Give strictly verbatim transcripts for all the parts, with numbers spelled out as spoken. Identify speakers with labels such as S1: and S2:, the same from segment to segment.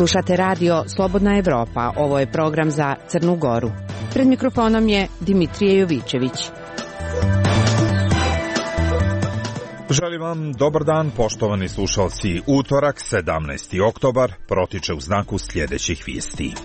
S1: Slušate radio Slobodna Evropa, ovo je program za Crnu Goru. Pred mikrofonom je Dimitrije Jovićević.
S2: Želim vam dobar dan, poštovani slušalci. Utorak, sedamnaesti oktobar, protiče u znaku sljedećih vijesti.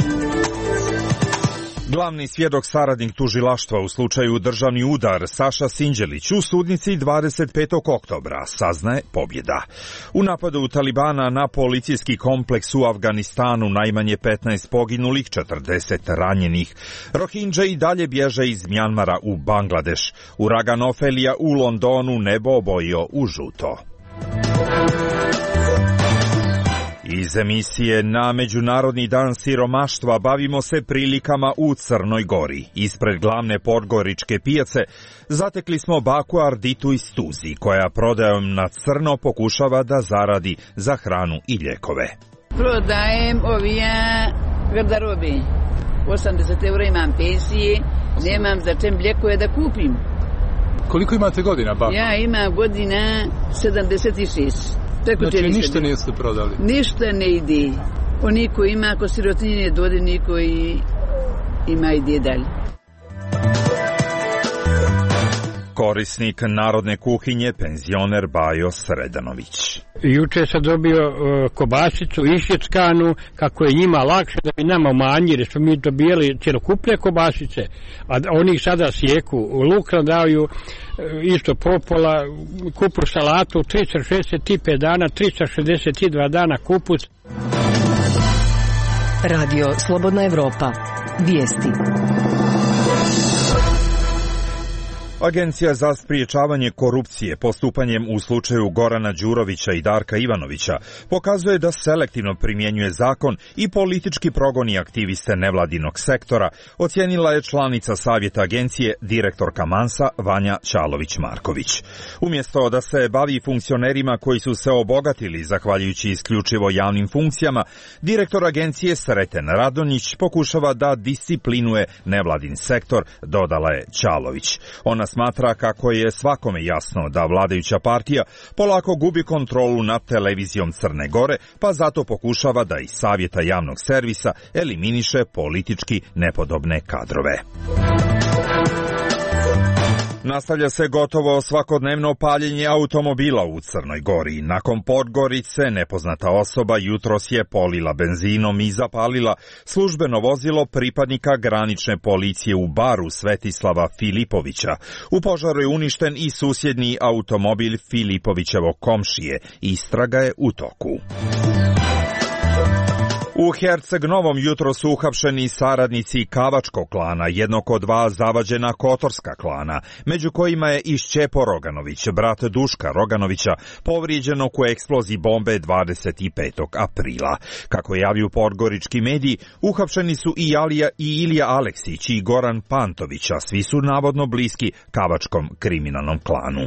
S2: Glavni svjedok saradnik tužilaštva u slučaju državni udar Saša Sinđelić u sudnici dvadeset petog oktobra saznaje pobjeda. U napadu Talibana na policijski kompleks u Afganistanu najmanje petnaest poginulih, četrdeset ranjenih. Rohingya i dalje bježe iz Mjanmara u Bangladeš. Uragan Ofelija u Londonu nebo obojio u žuto. Iz emisije Na Međunarodni dan siromaštva bavimo se prilikama u Crnoj Gori. Ispred glavne podgoričke pijace zatekli smo baku Arditu iz Tuzi, koja prodajom na crno pokušava da zaradi za hranu i ljekove.
S3: Prodajem ovija garderobe. osamdeset eura imam pensije, nemam za čem ljekove da kupim.
S4: Koliko imate godina, bako?
S3: Ja imam godina sedamdeset šest.
S4: Znači ništa niste prodali?
S3: Ništa ne ide. Oni koji ima, ako sirotinje ne dode, niko i ima ide dalje.
S2: Korisnik narodne kuhinje, penzioner Bajo Sredanović.
S5: Juče sam dobio uh, kobasicu išjeckanu, kako je njima lakše da bi nama umanjili, jer smo mi dobijali cjelokupne kobasice, a oni sada sjeku, luk daju uh, isto popola, kupus salatu, tristo šezdeset pet dana, tristo šezdeset dva dana kupus.
S1: Radio Slobodna Evropa. Vijesti.
S2: Agencija za spriječavanje korupcije postupanjem u slučaju Gorana Đurovića i Darka Ivanovića pokazuje da selektivno primjenjuje zakon i politički progoni aktiviste nevladinog sektora, ocijenila je članica savjeta agencije, direktorka Mansa Vanja Ćalović-Marković. Umjesto da se bavi funkcionerima koji su se obogatili zahvaljujući isključivo javnim funkcijama, direktor agencije Sreten Radonjić pokušava da disciplinuje nevladin sektor, dodala je Ćalović. Ona smatra kako je svakome jasno da vladajuća partija polako gubi kontrolu nad televizijom Crne Gore, pa zato pokušava da iz savjeta javnog servisa eliminiše politički nepodobne kadrove. Nastavlja se gotovo svakodnevno paljenje automobila u Crnoj Gori. Nakon Podgorice nepoznata osoba jutros je polila benzinom i zapalila službeno vozilo pripadnika granične policije u Baru Svetislava Filipovića. U požaru je uništen i susjedni automobil Filipovićevog komšije. Istraga je u toku. U Herceg Novom jutro su uhapšeni saradnici Kavačkog klana, jednog od dva zavađena Kotorska klana, među kojima je i Šćepo Roganović, brat Duška Roganovića, povrijeđenog u eksploziji bombe dvadeset petog aprila. Kako javlju podgorički mediji, uhapšeni su i Alija i Ilija Aleksić i Goran Pantović, a svi su navodno bliski Kavačkom kriminalnom klanu.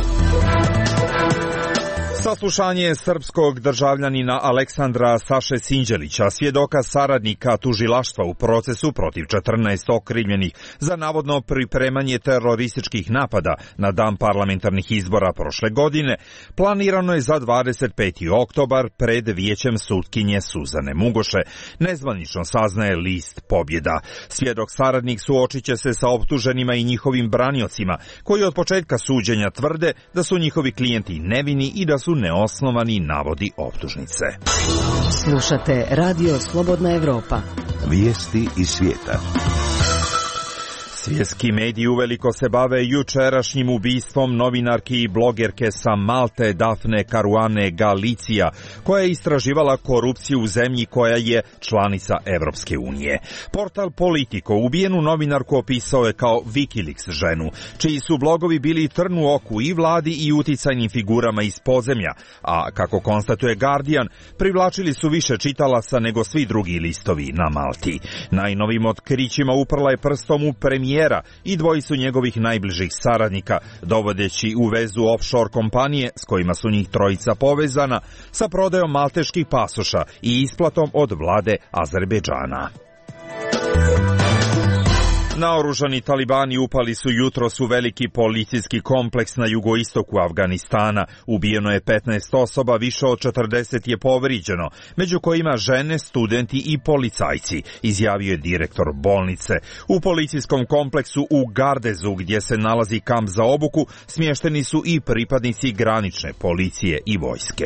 S2: Saslušanje srpskog državljanina Aleksandra Saše Sinđelića, svjedoka saradnika tužilaštva u procesu protiv četrnaest okrivljenih za navodno pripremanje terorističkih napada na dan parlamentarnih izbora prošle godine, planirano je za dvadeset peti oktobar pred vijećem sutkinje Suzane Mugoše, nezvanično saznaje list Pobjeda. Svjedok saradnik suočit će se sa optuženima i njihovim braniocima, koji od početka suđenja tvrde da su njihovi klijenti nevini i da su neosnovani navodi optužnice.
S1: Slušate Radio Slobodna Evropa.
S6: Vijesti iz svijeta.
S2: Svjetski mediji uveliko se bave jučerašnjim ubistvom novinarki i blogerke sa Malte Dafne Caruane Galizia, koja je istraživala korupciju u zemlji koja je članica Evropske unije. Portal Politico ubijenu novinarku opisao je kao Wikileaks ženu, čiji su blogovi bili trn u oku i vladi i uticajnim figurama iz podzemlja, a kako konstatuje Guardian, privlačili su više čitalaca nego svi drugi listovi na Malti. Najnovim otkrićima uprla je prstom u premijera i dvojicu njegovih najbližih saradnika, dovodeći u vezu offshore kompanije s kojima su njih trojica povezana sa prodajom malteških pasoša i isplatom od vlade Azerbejdžana. Naoružani talibani upali su jutros u veliki policijski kompleks na jugoistoku Afganistana. Ubijeno je petnaest osoba, više od četrdeset je povrijeđeno, među kojima žene, studenti i policajci, izjavio je direktor bolnice. U policijskom kompleksu u Gardezu, gdje se nalazi kamp za obuku, smješteni su i pripadnici granične policije i vojske.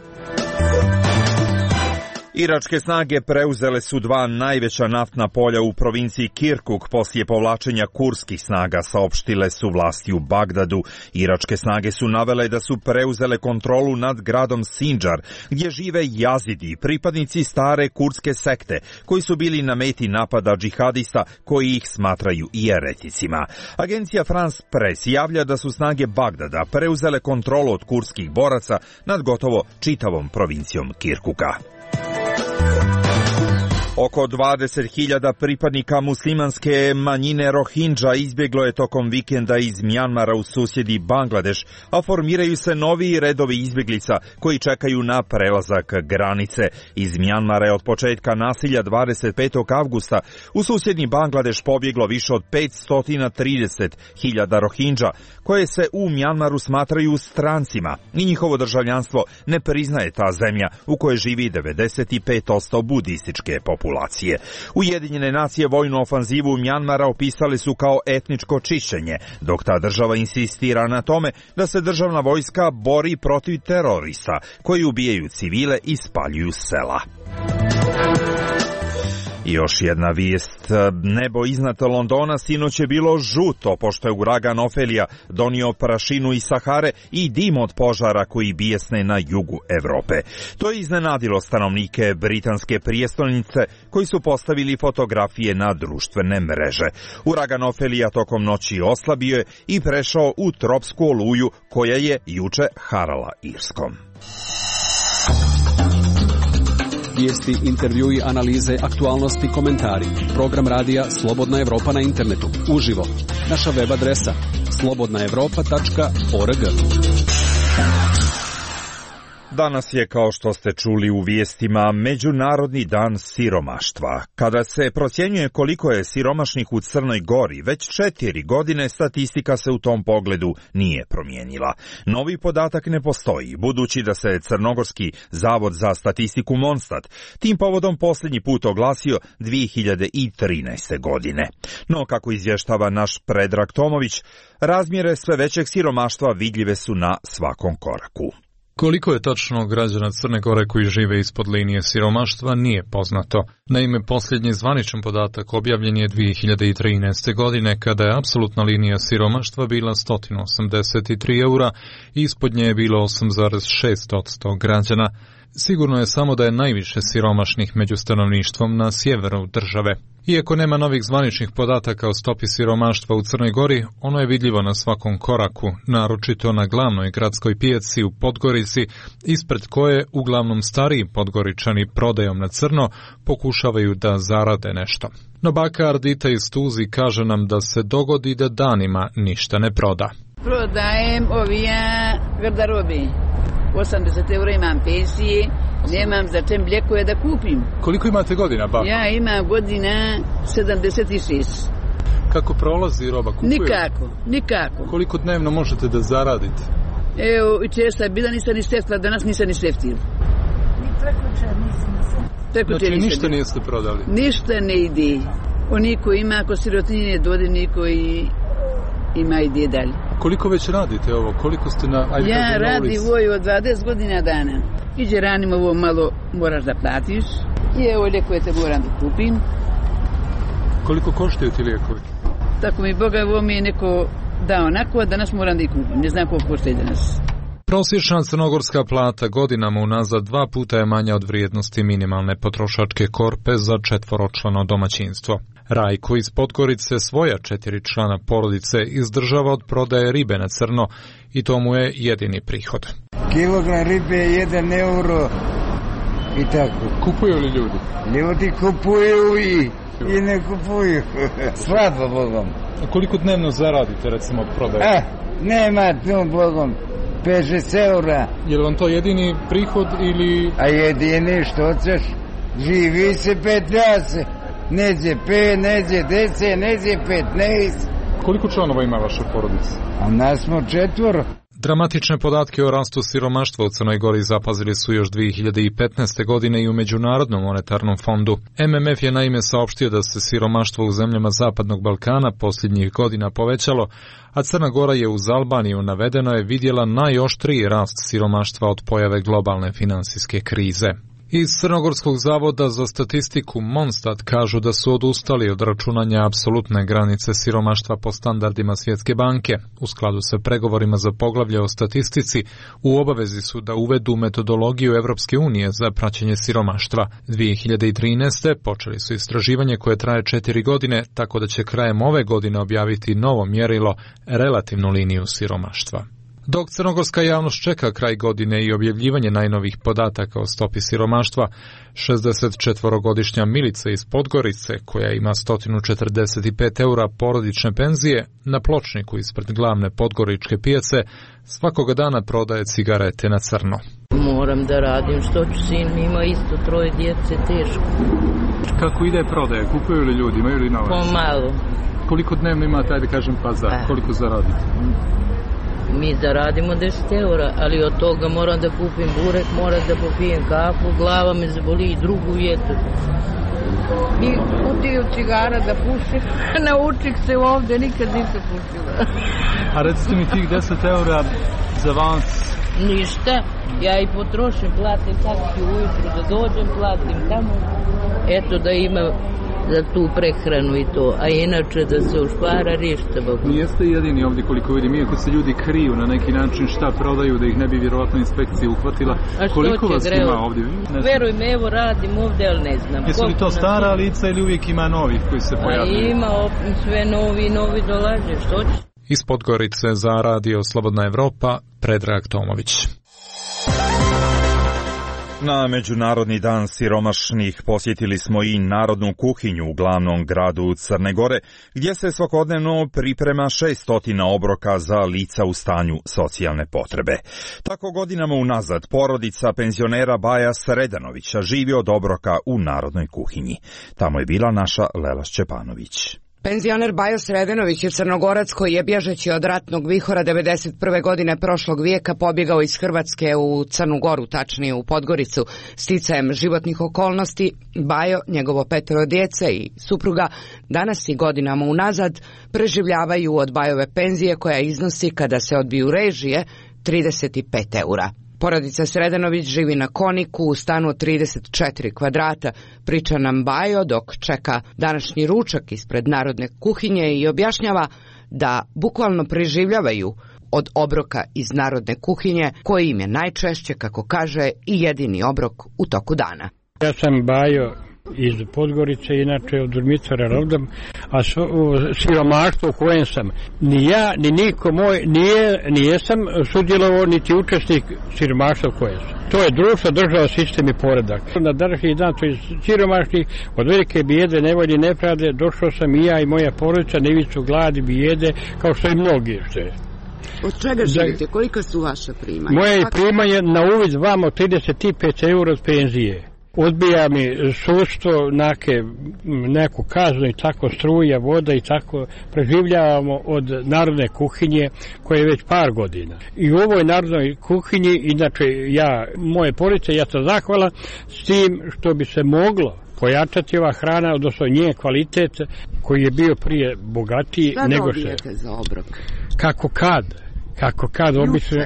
S2: Iračke snage preuzele su dva najveća naftna polja u provinciji Kirkuk poslije povlačenja kurskih snaga, saopštile su vlasti u Bagdadu. Iračke snage su navele da su preuzele kontrolu nad gradom Sinjar, gdje žive jazidi, pripadnici stare kurdske sekte, koji su bili na meti napada džihadista koji ih smatraju i ereticima. Agencija France Press javlja da su snage Bagdada preuzele kontrolu od kurdskih boraca nad gotovo čitavom provincijom Kirkuka. Oko dvadeset hiljada pripadnika muslimanske manjine Rohingya izbjeglo je tokom vikenda iz Mjanmara u susjedi Bangladeš, a formiraju se novi redovi izbjeglica koji čekaju na prelazak granice. Iz Mjanmara je od početka nasilja dvadeset petog avgusta u susjedni Bangladeš pobjeglo više od petsto trideset hiljada Rohingya, koje se u Mjanmaru smatraju strancima i njihovo državljanstvo ne priznaje ta zemlja u kojoj živi devedeset pet posto budističke populacije. populacije. Ujedinjene nacije vojnu ofanzivu Mjanmara opisali su kao etničko čišćenje, dok ta država insistira na tome da se državna vojska bori protiv terorista koji ubijaju civile i spaljuju sela. I još jedna vijest. Nebo iznad Londona sinoć je bilo žuto, pošto je uragan Ofelija donio prašinu iz Sahare i dim od požara koji bijesne na jugu Evrope. To je iznenadilo stanovnike britanske prijestolnice koji su postavili fotografije na društvene mreže. Uragan Ofelija tokom noći oslabio je i prešao u tropsku oluju koja je juče harala Irskom.
S7: Vijesti, intervjui, analize, aktualnosti, komentari. Program radija Slobodna Evropa na internetu. Uživo. Naša web adresa slobodna evropa tačka org.
S2: Danas je, kao što ste čuli u vijestima, Međunarodni dan siromaštva. Kada se procjenjuje koliko je siromašnih u Crnoj Gori, već četiri godine statistika se u tom pogledu nije promijenila. Novi podatak ne postoji, budući da se Crnogorski zavod za statistiku Monstat tim povodom posljednji put oglasio dvije hiljade trinaeste. godine. No, kako izvještava naš Predrag Tomović, razmjere sve većeg siromaštva vidljive su na svakom koraku.
S4: Koliko je tačno građana Crne Gore koji žive ispod linije siromaštva nije poznato. Naime, posljednji zvaničan podatak objavljen je dvije hiljade trinaeste. godine kada je apsolutna linija siromaštva bila sto osamdeset tri eura i ispod nje je bilo osam zarez šest posto građana. Sigurno je samo da je najviše siromašnih među stanovništvom na sjeveru države. Iako nema novih zvaničnih podataka o stopi siromaštva u Crnoj Gori, ono je vidljivo na svakom koraku, naročito na glavnoj gradskoj pijaci u Podgorici, ispred koje uglavnom stariji Podgoričani prodajom na crno pokušavaju da zarade nešto. No baka Ardita iz Tuzi kaže nam da se dogodi da danima ništa ne proda.
S3: Prodajem ovija garderobi. osamdeset eura imam pensije, nemam za čem lijekove da kupim.
S4: Koliko imate godina, bako?
S3: Ja imam godina sedamdeset šest.
S4: Kako prolazi roba? Kupuje?
S3: Nikako, nikako.
S4: Koliko dnevno možete da zaradite?
S3: Evo, i česta bila nisam ni seftila, danas nisam ni seftila.
S8: Ni prekuće nisam ni seftila.
S4: Znači ništa niste prodali?
S3: Ništa ne ide. Oniko ima, ako sirotinje dode, niko i ima ide dalje.
S4: Koliko već radite ovo? Koliko ste na... Ajde,
S3: ja radim ovo od dvadeset godina dana. Iđe ranim ovo malo moraš da platiš. I evo lijekove te moram da kupim.
S4: Koliko koštaju ti lijekovi?
S3: Tako mi Boga, ovo mi je neko dao onako, a danas moram da ih kupim. Ne znam koliko koštaju danas.
S4: Prosječna crnogorska plata godinama unazad dva puta je manja od vrijednosti minimalne potrošačke korpe za četvoročlano domaćinstvo. Rajko iz Podgorice svoja četiri člana porodice izdržava od prodaje ribe na crno i to mu je jedini prihod.
S9: Kilogram ribe je jedan euro i tako.
S4: Kupuju li ljudi?
S9: Ljudi kupuju i, i ne kupuju. Slabo Bogom.
S4: A koliko dnevno zaradite recimo od prodaje?
S9: Eh, nema tu Bogom. pet šest eura.
S4: Je li vam to jedini prihod ili...
S9: A jedini što ćeš? Živi se, petlja se. neđe pet, neđe deset, neđe petnaest.
S4: Koliko članova ima vaša porodica?
S9: A nas smo četvoro.
S4: Dramatične podatke o rastu siromaštva u Crnoj Gori zapazili su još dvije hiljade petnaeste. godine i u Međunarodnom monetarnom fondu. M M F je naime saopštio da se siromaštvo u zemljama Zapadnog Balkana posljednjih godina povećalo, a Crna Gora je uz Albaniju, navedeno je, vidjela najoštriji rast siromaštva od pojave globalne finansijske krize. Iz Crnogorskog zavoda za statistiku Monstat kažu da su odustali od računanja apsolutne granice siromaštva po standardima Svjetske banke. U skladu sa pregovorima za poglavlje o statistici, u obavezi su da uvedu metodologiju Evropske unije za praćenje siromaštva. dvije hiljade trinaeste. počeli su istraživanje koje traje četiri godine, tako da će krajem ove godine objaviti novo mjerilo, relativnu liniju siromaštva. Dok crnogorska javnost čeka kraj godine i objavljivanje najnovih podataka o stopi siromaštva, šezdesetčetvorogodišnja Milica iz Podgorice, koja ima sto četrdeset pet eura porodične penzije, na pločniku ispred glavne podgoričke pijace svakoga dana prodaje cigarete na crno.
S10: Moram da radim, što ću, sin ima isto troje djece, teško.
S4: Kako ide prodaje? Kupuju li ljudi? Imaju li novac?
S10: Pomalo.
S4: Koliko dnevno ima, taj da kažem, pazar? A. Koliko zaradite?
S10: Mi zaradimo deset eura, ali od toga moram da kupim burek, moram da popijem kafu, glava me zaboli i drugu jetu.
S8: I kutiju cigara da pušim, naučih se ovde, nikad nisam pušila.
S4: A recite mi tih deset eura za vas?
S10: Ništa, ja i potrošim, platim taksi ujutru da dođem, platim tamo, eto da ima za tu prehranu i to, a inače da se ušpara ništa.
S4: Nijeste jedini ovdje koliko vidim, iako se ljudi kriju na neki način šta prodaju da ih ne bi vjerovatno inspekcija uhvatila. Koliko vas greo? Ima ovdje?
S10: Veruj me, evo radim ovdje, ali ne znam.
S4: Jesu li to stara lica ili uvijek ima novih koji se pojavljaju?
S10: A ima sve novi, novi dolaze, što će?
S4: Iz Podgorice za radio Slobodna Evropa, Predrag Tomović.
S2: Na Međunarodni dan siromašnih posjetili smo i narodnu kuhinju u glavnom gradu Crne Gore, gdje se svakodnevno priprema šesnaest obroka za lica u stanju socijalne potrebe. Tako godinama unazad porodica penzionera Baja Sredanovića živi od obroka u narodnoj kuhinji. Tamo je bila naša Lela Šćepanović.
S1: Penzioner Bajo Sredenović je Crnogorac koji je bježeći od ratnog vihora devedeset prve. godine prošlog vijeka pobjegao iz Hrvatske u Crnu Goru, tačnije u Podgoricu. Sticajem životnih okolnosti, Bajo, njegovo petero djece i supruga danas i godinama unazad preživljavaju od Bajove penzije koja iznosi, kada se odbiju režije, trideset pet eura. Porodica Sredanović živi na Koniku u stanu od trideset četiri kvadrata, priča nam Bajo dok čeka današnji ručak ispred narodne kuhinje i objašnjava da bukvalno preživljavaju od obroka iz narodne kuhinje, koji im je najčešće, kako kaže, i jedini obrok u toku dana.
S5: Ja sam Bajo iz Podgorice, inače od Durmitora rodom, a siromaštvo u kojem sam ni ja, ni niko moj nije, nijesam sudjelovao, niti učesnik siromaštva u kojem sam. To je društvo, država, sistem i poredak. Na današnji dan, to je siromašnih, od velike bijede, nevolje i nepravde, došao sam i ja i moja porodica na ivicu gladi, bijede, kao što i mnogi što.
S1: Od čega živite? Kolika su vaša primanja?
S5: Moje primanje na uvid vamo trideset pet eura od penzije. Odbija mi sudstvo, neke, neku kaznu i tako, struja, voda i tako, preživljavamo od narodne kuhinje koje je već par godina. I u ovoj narodnoj kuhinji, inače ja, moje porodice, ja sam zahvalan s tim što bi se moglo pojačati ova hrana, odnosno njen kvalitet koji je bio prije bogatiji.
S1: Šta
S5: nego
S1: dobijete za obrok?
S5: Kako kad, kako kad obično.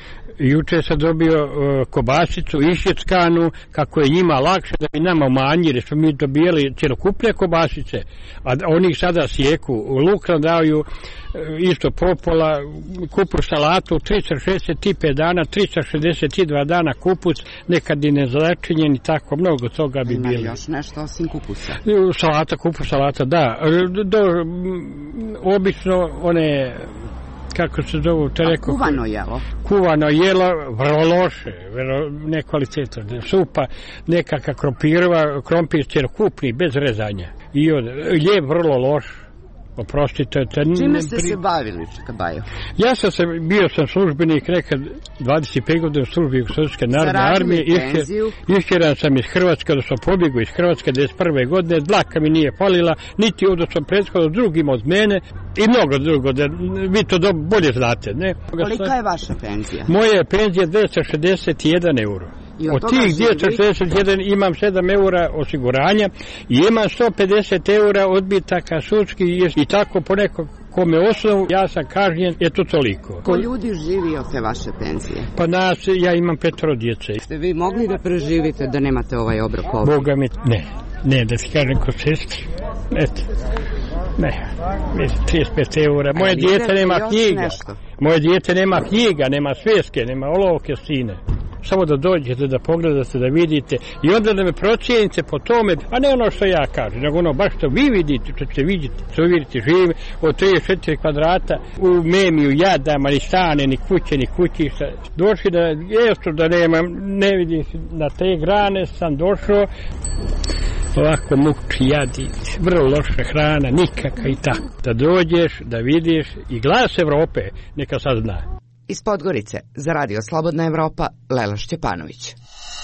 S5: Juče sam dobio uh, kobasicu išjeckanu, kako je njima lakše da bi nama umanjili, što mi dobijali cjelokupne kobasice, a oni sada sjeku, luk daju uh, isto popola, kupus salatu, tristo šezdeset pet dana, tristo šezdeset dva dana kupus, nekad i nezačinjen i tako, mnogo toga bi bilo.
S1: Ima još nešto osim kupusa?
S5: Salata, kupus salata, da. Do, obično one... kako se zovu, te rekao...
S1: Kuvano jelo?
S5: Kuvano jelo, vrlo loše, vrlo nekvalitetno. Supa, nekakva krompirova, krompir cjelokupni, bez rezanja. I od, lijep vrlo loš. Oprostite.
S1: Čime ste pri... se bavili, Čikabajo?
S5: Ja sam se, bio sam službenik nekad dvadeset pet godina u službi Jugoslovenske narodne armije. Išćeran sam iz Hrvatske, da sam pobjegao iz Hrvatske devedeset prve godine, dlaka mi nije falila, niti ovdje sam prethodno drugim od mene i mnogo drugo, da vi to do, bolje znate. Ne?
S1: Kolika je vaša penzija?
S5: Moja je penzija dvesta šezdeset jedan euro. Od, od tih dvesta šezdeset jedan imam sedam eura osiguranja i imam sto pedeset eura odbitaka sudskih i tako po nekom kome osnovu ja sam kažnjen, je to toliko.
S1: Ko ljudi živi od te vaše penzije?
S5: Pa nas, ja imam petoro djece.
S1: Ste vi mogli da preživite da nemate ovaj obrok ovdje?
S5: Boga mi, ne, ne, da ti kažem ko sestri, eto, ne, trideset pet eura. Moje dijete nema knjiga, moje dijete nema knjiga, nema sveske, nema olovke stine. Samo da dođete, da pogledate, da vidite i onda da me procijenite po tome, a ne ono što ja kažem, nego ono baš što vi vidite, što ćete vidjeti, što vidite, živim od trideset četiri kvadrata u Memiju, jadama, ni stane, ni kuće, ni kućišta. Došli da, jesu da nemam, ne vidim, na te grane sam došao, ovako muči, jadi, vrlo loša hrana, nikakva i tako. Da dođeš, da vidiš i glas Evrope, neka sad zna.
S1: Iz Podgorice, za Radio Slobodna Evropa, Lela Šćepanović.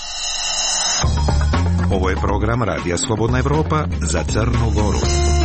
S6: Ovo je program Radija Slobodna Evropa za Crnu Goru.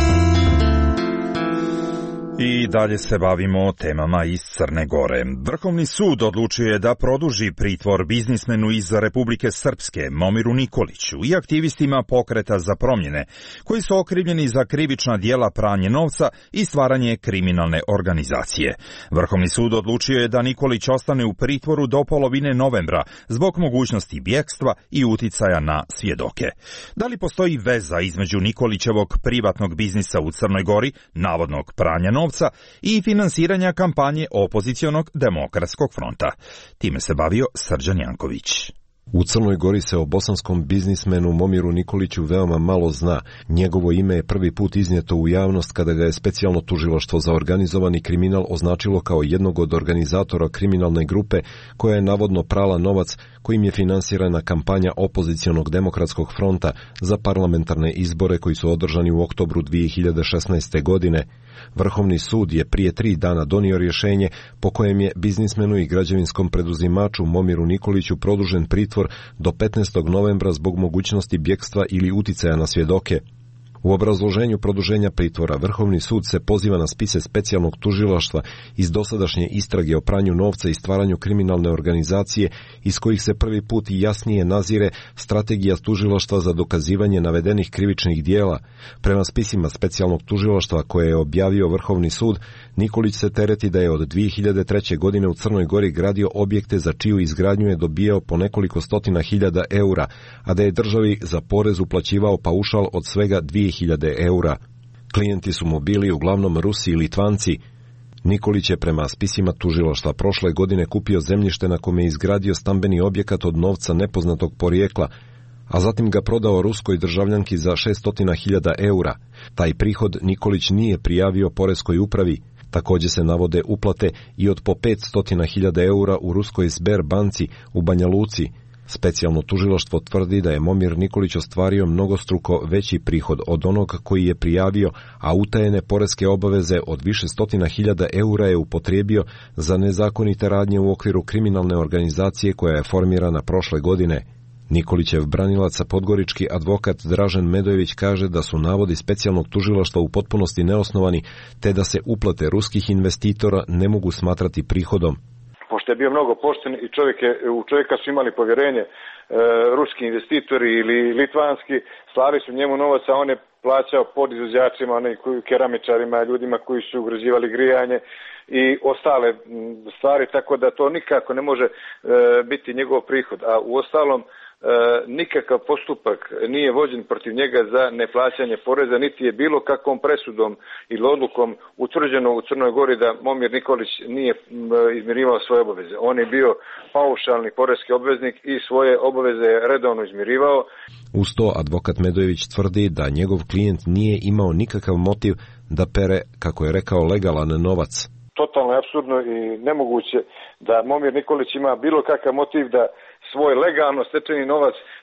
S2: I dalje se bavimo temama iz Crne Gore. Vrhovni sud odlučio je da produži pritvor biznismenu iz Republike Srpske, Momiru Nikoliću, i aktivistima Pokreta za promjene, koji su okrivljeni za krivična djela pranje novca i stvaranje kriminalne organizacije. Vrhovni sud odlučio je da Nikolić ostane u pritvoru do polovine novembra zbog mogućnosti bjegstva i uticaja na svjedoke. Da li postoji veza između Nikolićevog privatnog biznisa u Crnoj Gori, navodnog pranja novca, i finansiranja kampanje opozicionog demokratskog fronta? Time se bavio Srđan Janković.
S11: U Crnoj Gori se o bosanskom biznismenu Momiru Nikoliću veoma malo zna. Njegovo ime je prvi put iznijeto u javnost kada ga je specijalno tužilaštvo za organizovani kriminal označilo kao jednog od organizatora kriminalne grupe koja je navodno prala novac kojim je finansirana kampanja opozicionog demokratskog fronta za parlamentarne izbore koji su održani u oktobru dvije hiljade šesnaeste. godine. Vrhovni sud je prije tri dana donio rješenje po kojem je biznismenu i građevinskom preduzimaču Momiru Nikoliću produžen pritvor do petnaestog novembra zbog mogućnosti bjegstva ili uticaja na svjedoke. U obrazloženju produženja pritvora Vrhovni sud se poziva na spise specijalnog tužilaštva iz dosadašnje istrage o pranju novca i stvaranju kriminalne organizacije iz kojih se prvi put i jasnije nazire strategija tužilaštva za dokazivanje navedenih krivičnih dijela. Prema spisima specijalnog tužilaštva koje je objavio Vrhovni sud, Nikolić se tereti da je od dvije hiljade treće. godine u Crnoj Gori gradio objekte za čiju izgradnju je dobijao po nekoliko stotina hiljada eura, a da je državi za porez uplaćivao paušal od svega dvije hiljade eura. Klijenti su mu bili uglavnom Rusi i Litvanci. Nikolić je prema spisima tužilaštva prošle godine kupio zemljište na kome je izgradio stambeni objekat od novca nepoznatog porijekla, a zatim ga prodao ruskoj državljanki za šesto hiljada eura. Taj prihod Nikolić nije prijavio poreskoj upravi. Također se navode uplate i od po petsto hiljada eura u ruskoj Sber banci u Banja Luci. Specijalno tužilaštvo tvrdi da je Momir Nikolić ostvario mnogostruko veći prihod od onog koji je prijavio, a utajene poreske obaveze od više stotina hiljada eura je upotrijebio za nezakonite radnje u okviru kriminalne organizacije koja je formirana prošle godine. Nikolićev branilac, podgorički advokat Dražen Medojević, kaže da su navodi specijalnog tužilaštva u potpunosti neosnovani, te da se uplate ruskih investitora ne mogu smatrati prihodom.
S12: Pošto je bio mnogo pošten i čovjek je, u čovjeka su imali povjerenje e, ruski investitori ili litvanski, slali su njemu novac, a on je plaćao podizvođačima, keramičarima, ljudima koji su ugrađivali grijanje i ostale stvari, tako da to nikako ne može e, biti njegov prihod. A u ostalom, e, nikakav postupak nije vođen protiv njega za neplaćanje poreza, niti je bilo kakvom presudom ili odlukom utvrđeno u Crnoj Gori da Momir Nikolić nije izmirivao svoje obaveze. On je bio paušalni poreski obveznik i svoje obaveze je redovno izmirivao.
S11: Uz to advokat Medojević tvrdi da njegov klijent nije imao nikakav motiv da pere, kako je rekao, legalan novac.
S12: Totalno je apsurdno i nemoguće da Momir Nikolić ima bilo kakav motiv da svoj legalno stečeni novac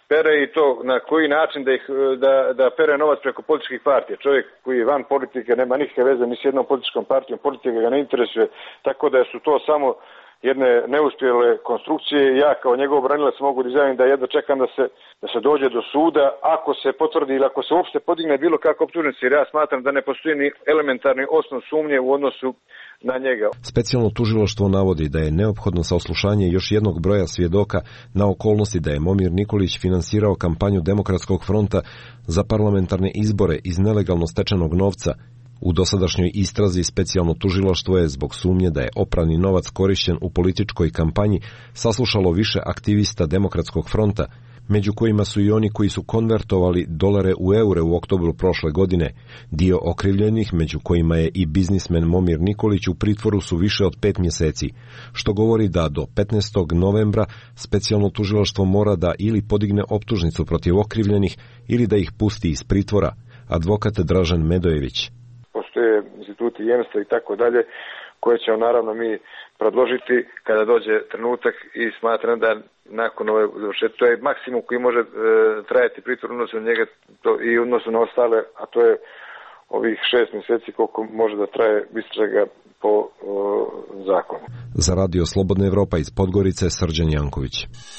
S12: pere i to na koji način da, ih, da, da pere novac preko političkih partija. Čovjek koji je van politike, nema nikakve veze ni s jednom političkom partijom, politika ga ne interesuje, tako da su to samo jedne neuspjele konstrukcije. Ja kao njegov branilac mogu da izjavim da jedno čekam da se, da se dođe do suda ako se potvrdi ili ako se uopšte podigne bilo kakva optužnica, jer ja smatram da ne postoji ni elementarni osnov sumnje u odnosu na njega.
S11: Specijalno tužilaštvo navodi da je neophodno saslušanje još jednog broja svjedoka na okolnosti da je Momir Nikolić finansirao kampanju Demokratskog fronta za parlamentarne izbore iz nelegalno stečenog novca. U dosadašnjoj istrazi specijalno tužilaštvo je zbog sumnje da je oprani novac korišćen u političkoj kampanji saslušalo više aktivista Demokratskog fronta, među kojima su i oni koji su konvertovali dolare u eure u oktobru prošle godine. Dio okrivljenih, među kojima je i biznismen Momir Nikolić, u pritvoru su više od pet mjeseci, što govori da do petnaestog novembra specijalno tužilaštvo mora da ili podigne optužnicu protiv okrivljenih ili da ih pusti iz pritvora. Advokat Dražen Medojević.
S12: Postoje instituti jemstva i tako dalje, koje ćemo naravno mi predložiti kada dođe trenutak i smatram da nakon ove završetka, to je maksimum koji može e, trajati pritvor odnosno na njega to, i odnosno na ostale, a to je ovih šest mjeseci koliko može da traje istraga po o, zakonu.
S11: Za Radio Slobodna Evropa iz Podgorice, Srđan Janković.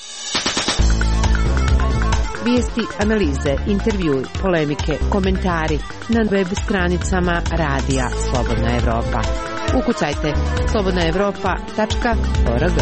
S13: Vijesti, analize, intervjui, polemike, komentari na web stranicama Radija Slobodna Evropa. Ukucajte slobodna evropa tačka org.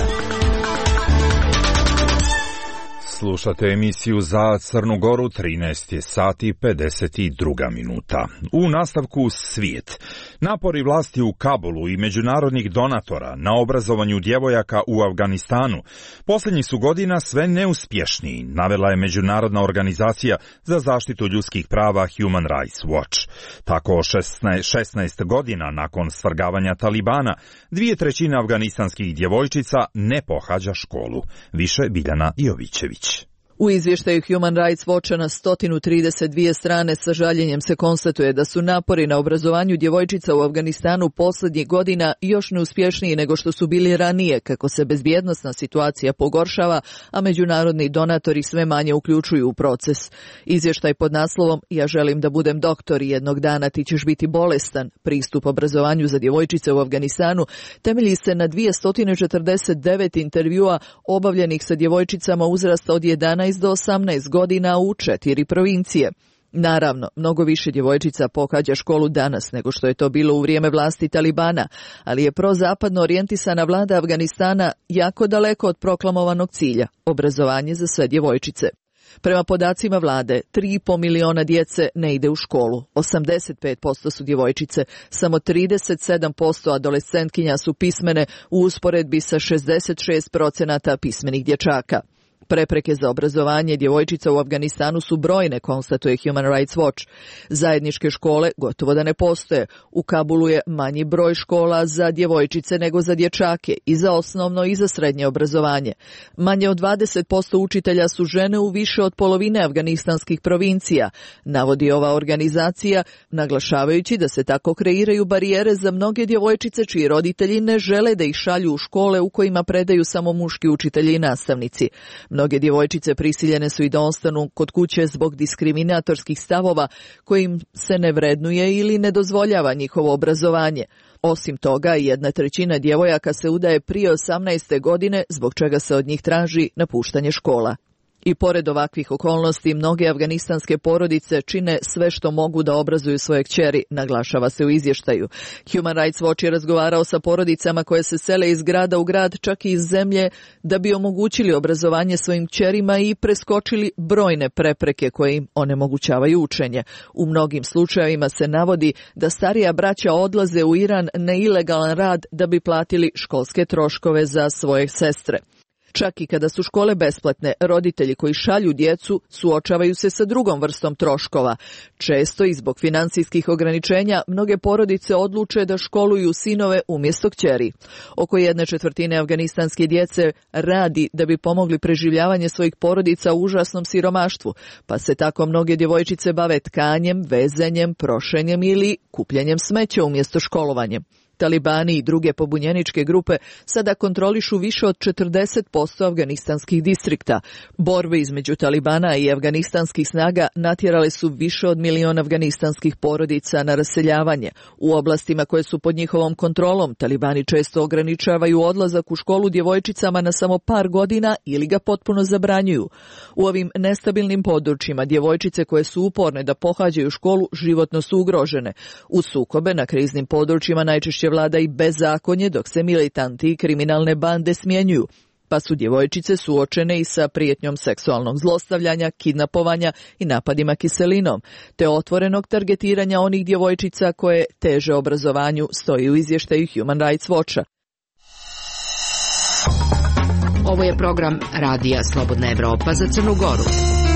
S2: Slušate emisiju Za Crnu Goru, trinaest je sati pedeset dva minuta. U nastavku Svijet. Napori vlasti u Kabulu i međunarodnih donatora na obrazovanju djevojaka u Afganistanu posljednjih su godina sve neuspješniji, navela je Međunarodna organizacija za zaštitu ljudskih prava Human Rights Watch. Tako šesnaest godina nakon svrgavanja Talibana, dvije trećine afganistanskih djevojčica ne pohađa školu. Više Biljana Jovićević.
S14: U izvještaju Human Rights Watcha na sto trideset dvije strane sa žaljenjem se konstatuje da su napori na obrazovanju djevojčica u Afganistanu posljednjih godina još neuspješniji nego što su bili ranije, kako se bezbjednosna situacija pogoršava, a međunarodni donatori sve manje uključuju u proces. Izvještaj pod naslovom Ja želim da budem doktor i jednog dana ti ćeš biti bolestan, pristup obrazovanju za djevojčice u Afganistanu, temelji se na dvjesto četrdeset devet intervjua obavljenih sa djevojčicama uzrasta od jedanaest do osamnaest godina u četiri provincije. Naravno, mnogo više djevojčica pohađa školu danas nego što je to bilo u vrijeme vlasti Talibana, ali je prozapadno orijentisana vlada Afganistana jako daleko od proklamovanog cilja, obrazovanje za sve djevojčice. Prema podacima vlade, tri i pol miliona djece ne ide u školu, osamdeset pet posto su djevojčice, samo trideset sedam posto adolescentkinja su pismene u usporedbi sa šezdeset šest posto pismenih dječaka. Prepreke za obrazovanje djevojčica u Afganistanu su brojne, konstatuje Human Rights Watch. Zajedničke škole gotovo da ne postoje. U Kabulu je manji broj škola za djevojčice nego za dječake, i za osnovno i za srednje obrazovanje. Manje od dvadeset posto učitelja su žene u više od polovine afganistanskih provincija, navodi ova organizacija, naglašavajući da se tako kreiraju barijere za mnoge djevojčice čiji roditelji ne žele da ih šalju u škole u kojima predaju samo muški učitelji i nastavnici. Mnoge djevojčice prisiljene su i da ostanu kod kuće zbog diskriminatorskih stavova kojim se ne vrednuje ili ne dozvoljava njihovo obrazovanje. Osim toga, jedna trećina djevojaka se udaje prije osamnaeste godine, zbog čega se od njih traži napuštanje škola. I pored ovakvih okolnosti, mnoge afganistanske porodice čine sve što mogu da obrazuju svoje kćeri, naglašava se u izvještaju. Human Rights Watch je razgovarao sa porodicama koje se sele iz grada u grad, čak i iz zemlje, da bi omogućili obrazovanje svojim kćerima i preskočili brojne prepreke koje im onemogućavaju učenje. U mnogim slučajevima se navodi da starija braća odlaze u Iran na ilegalan rad da bi platili školske troškove za svoje sestre. Čak i kada su škole besplatne, roditelji koji šalju djecu suočavaju se sa drugom vrstom troškova. Često i zbog financijskih ograničenja mnoge porodice odluče da školuju sinove umjesto kćeri. Oko jedne četvrtine afganistanske djece radi da bi pomogli preživljavanje svojih porodica u užasnom siromaštvu, pa se tako mnoge djevojčice bave tkanjem, vezanjem, prošenjem ili kupljanjem smeća umjesto školovanjem. Talibani i druge pobunjeničke grupe sada kontrolišu više od četrdeset posto afganistanskih distrikta. Borbe između Talibana i afganistanskih snaga natjerale su više od milion afganistanskih porodica na raseljavanje. U oblastima koje su pod njihovom kontrolom, Talibani često ograničavaju odlazak u školu djevojčicama na samo par godina ili ga potpuno zabranjuju. U ovim nestabilnim područjima djevojčice koje su uporne da pohađaju školu životno su ugrožene. U sukobe na kriznim područjima najčešće vlada i bezakonje, dok se militanti i kriminalne bande smjenjuju, pa su djevojčice suočene i sa prijetnjom seksualnog zlostavljanja, kidnapovanja i napadima kiselinom, te otvorenog targetiranja onih djevojčica koje teže obrazovanju, stoji u izvještaju Human Rights Watcha.
S13: Ovo je program Radija Slobodna Evropa za Crnu Goru.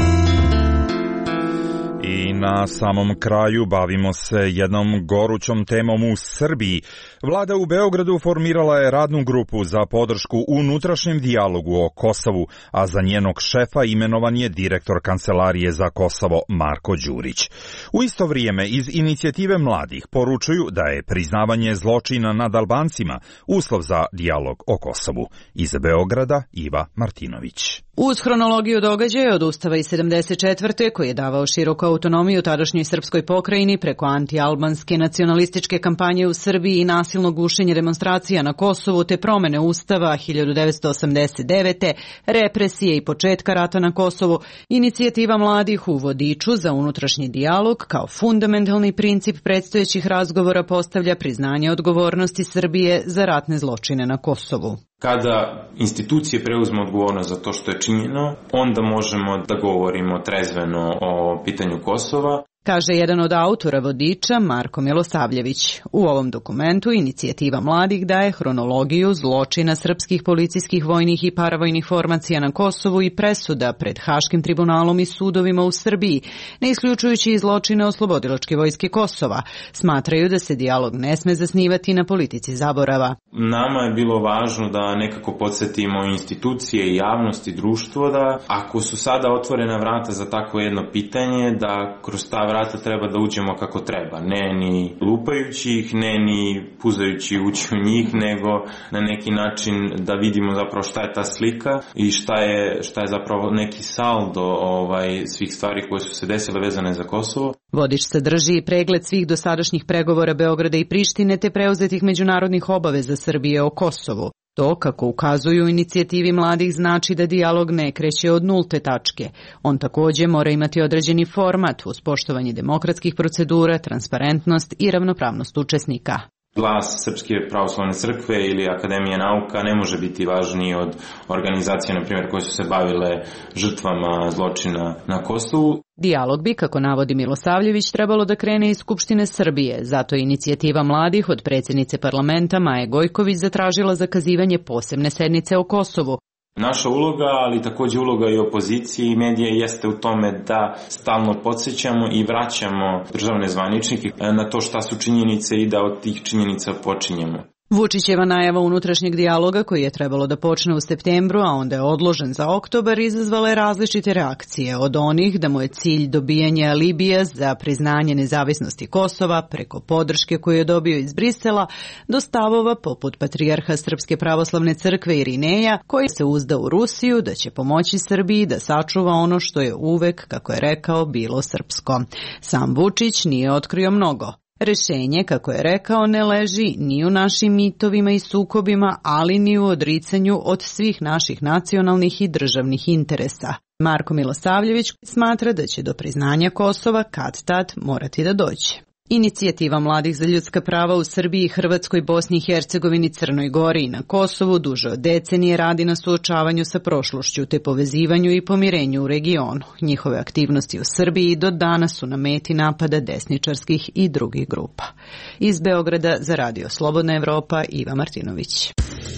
S2: I na samom kraju bavimo se jednom gorućom temom u Srbiji. Vlada u Beogradu formirala je radnu grupu za podršku unutrašnjem dijalogu o Kosovu, a za njenog šefa imenovan je direktor Kancelarije za Kosovo Marko Đurić. U isto vrijeme iz inicijative mladih poručuju da je priznavanje zločina nad Albancima uslov za dijalog o Kosovu. Iz Beograda Iva Martinović.
S15: Uz hronologiju događaja od Ustava iz sedamdeset četvrte koji je davao široku autonomiju tadašnjoj srpskoj pokrajini preko antialbanske nacionalističke kampanje u Srbiji i nasilno gušenje demonstracija na Kosovu te promene Ustava hiljadu devetsto osamdeset devete, represije i početka rata na Kosovu, inicijativa mladih u vodiču za unutrašnji dijalog kao fundamentalni princip predstojećih razgovora postavlja priznanje odgovornosti Srbije za ratne zločine na Kosovu.
S16: Kada institucije preuzmu odgovornost za to što je činjeno, onda možemo da govorimo trezveno o pitanju Kosova.
S15: Kaže jedan od autora vodiča Marko Milosavljević. U ovom dokumentu inicijativa mladih daje hronologiju zločina srpskih policijskih, vojnih i paravojnih formacija na Kosovu i presuda pred Haškim tribunalom i sudovima u Srbiji, ne isključujući i zločine oslobodilačke vojske Kosova. Smatraju da se dijalog ne sme zasnivati na politici zaborava.
S16: Nama je bilo važno da nekako podsjetimo institucije i javnost i društvo da ako su sada otvorena vrata za takvo jedno pitanje, da kroz ta vrata treba da uđemo kako treba. Ne ni lupajući ih, ne ni puzajući ući u njih, nego na neki način da vidimo zapravo šta je ta slika i šta je, šta je zapravo neki saldo ovaj, svih stvari koje su se desile vezane za Kosovo.
S15: Vodič sadrži pregled svih dosadašnjih pregovora Beograda i Prištine te preuzetih međunarodnih obaveza Srbije o Kosovu. To, kako ukazuju u inicijativi mladih, znači da dijalog ne kreće od nulte tačke. On također mora imati određeni format uz poštovanje demokratskih procedura, transparentnost i ravnopravnost učesnika.
S16: Glas Srpske pravoslavne crkve ili Akademije nauka ne može biti važniji od organizacija, na primjer, koje su se bavile žrtvama zločina na Kosovu.
S15: Dijalog bi, kako navodi Milosavljević, trebalo da krene iz Skupštine Srbije, zato je inicijativa mladih od predsjednice parlamenta Maje Gojković zatražila zakazivanje posebne sednice o Kosovu.
S16: Naša uloga, ali također uloga i opozicije i medija jeste u tome da stalno podsjećamo i vraćamo državne zvaničnike na to šta su činjenice i da od tih činjenica počinjemo.
S15: Vučićeva najava unutrašnjeg dijaloga, koji je trebalo da počne u septembru, a onda je odložen za oktobar, izazvala je različite reakcije, od onih da mu je cilj dobijanje alibija za priznanje nezavisnosti Kosova preko podrške koju je dobio iz Brisela, do stavova poput patrijarha Srpske pravoslavne crkve Irineja, koji se uzda u Rusiju da će pomoći Srbiji da sačuva ono što je uvek, kako je rekao, bilo srpsko. Sam Vučić nije otkrio mnogo. Rešenje, kako je rekao, ne leži ni u našim mitovima i sukobima, ali ni u odricanju od svih naših nacionalnih i državnih interesa. Marko Milosavljević smatra da će do priznanja Kosova kad-tad morati da dođe. Inicijativa mladih za ljudska prava u Srbiji, Hrvatskoj, Bosni i Hercegovini, Crnoj Gori i na Kosovu duže od decenije radi na suočavanju sa prošlošću te povezivanju i pomirenju u regionu. Njihove aktivnosti u Srbiji do danas su na meti napada desničarskih i drugih grupa. Iz Beograda za Radio Slobodna Evropa, Iva Martinović.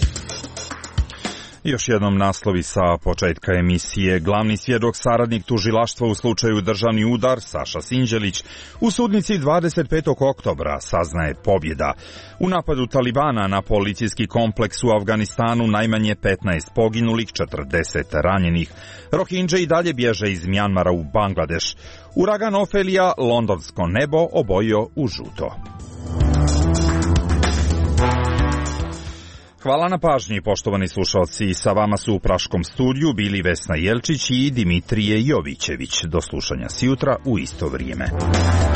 S2: Još jednom naslovi sa početka emisije. Glavni svjedok, saradnik tužilaštva u slučaju državni udar, Saša Sinđelić, u sudnici dvadeset petog oktobra saznaje pobjeda. U napadu Talibana na policijski kompleks u Afganistanu najmanje petnaest poginulih, četrdeset ranjenih. Rohingje i dalje bježe iz Mjanmara u Bangladeš. Uragan Ofelija londonsko nebo obojio u žuto. Hvala na pažnji, poštovani slušalci. Sa vama su u Praškom studiju bili Vesna Jelčić i Dimitrije Jovićević. Do slušanja sjutra u isto vrijeme.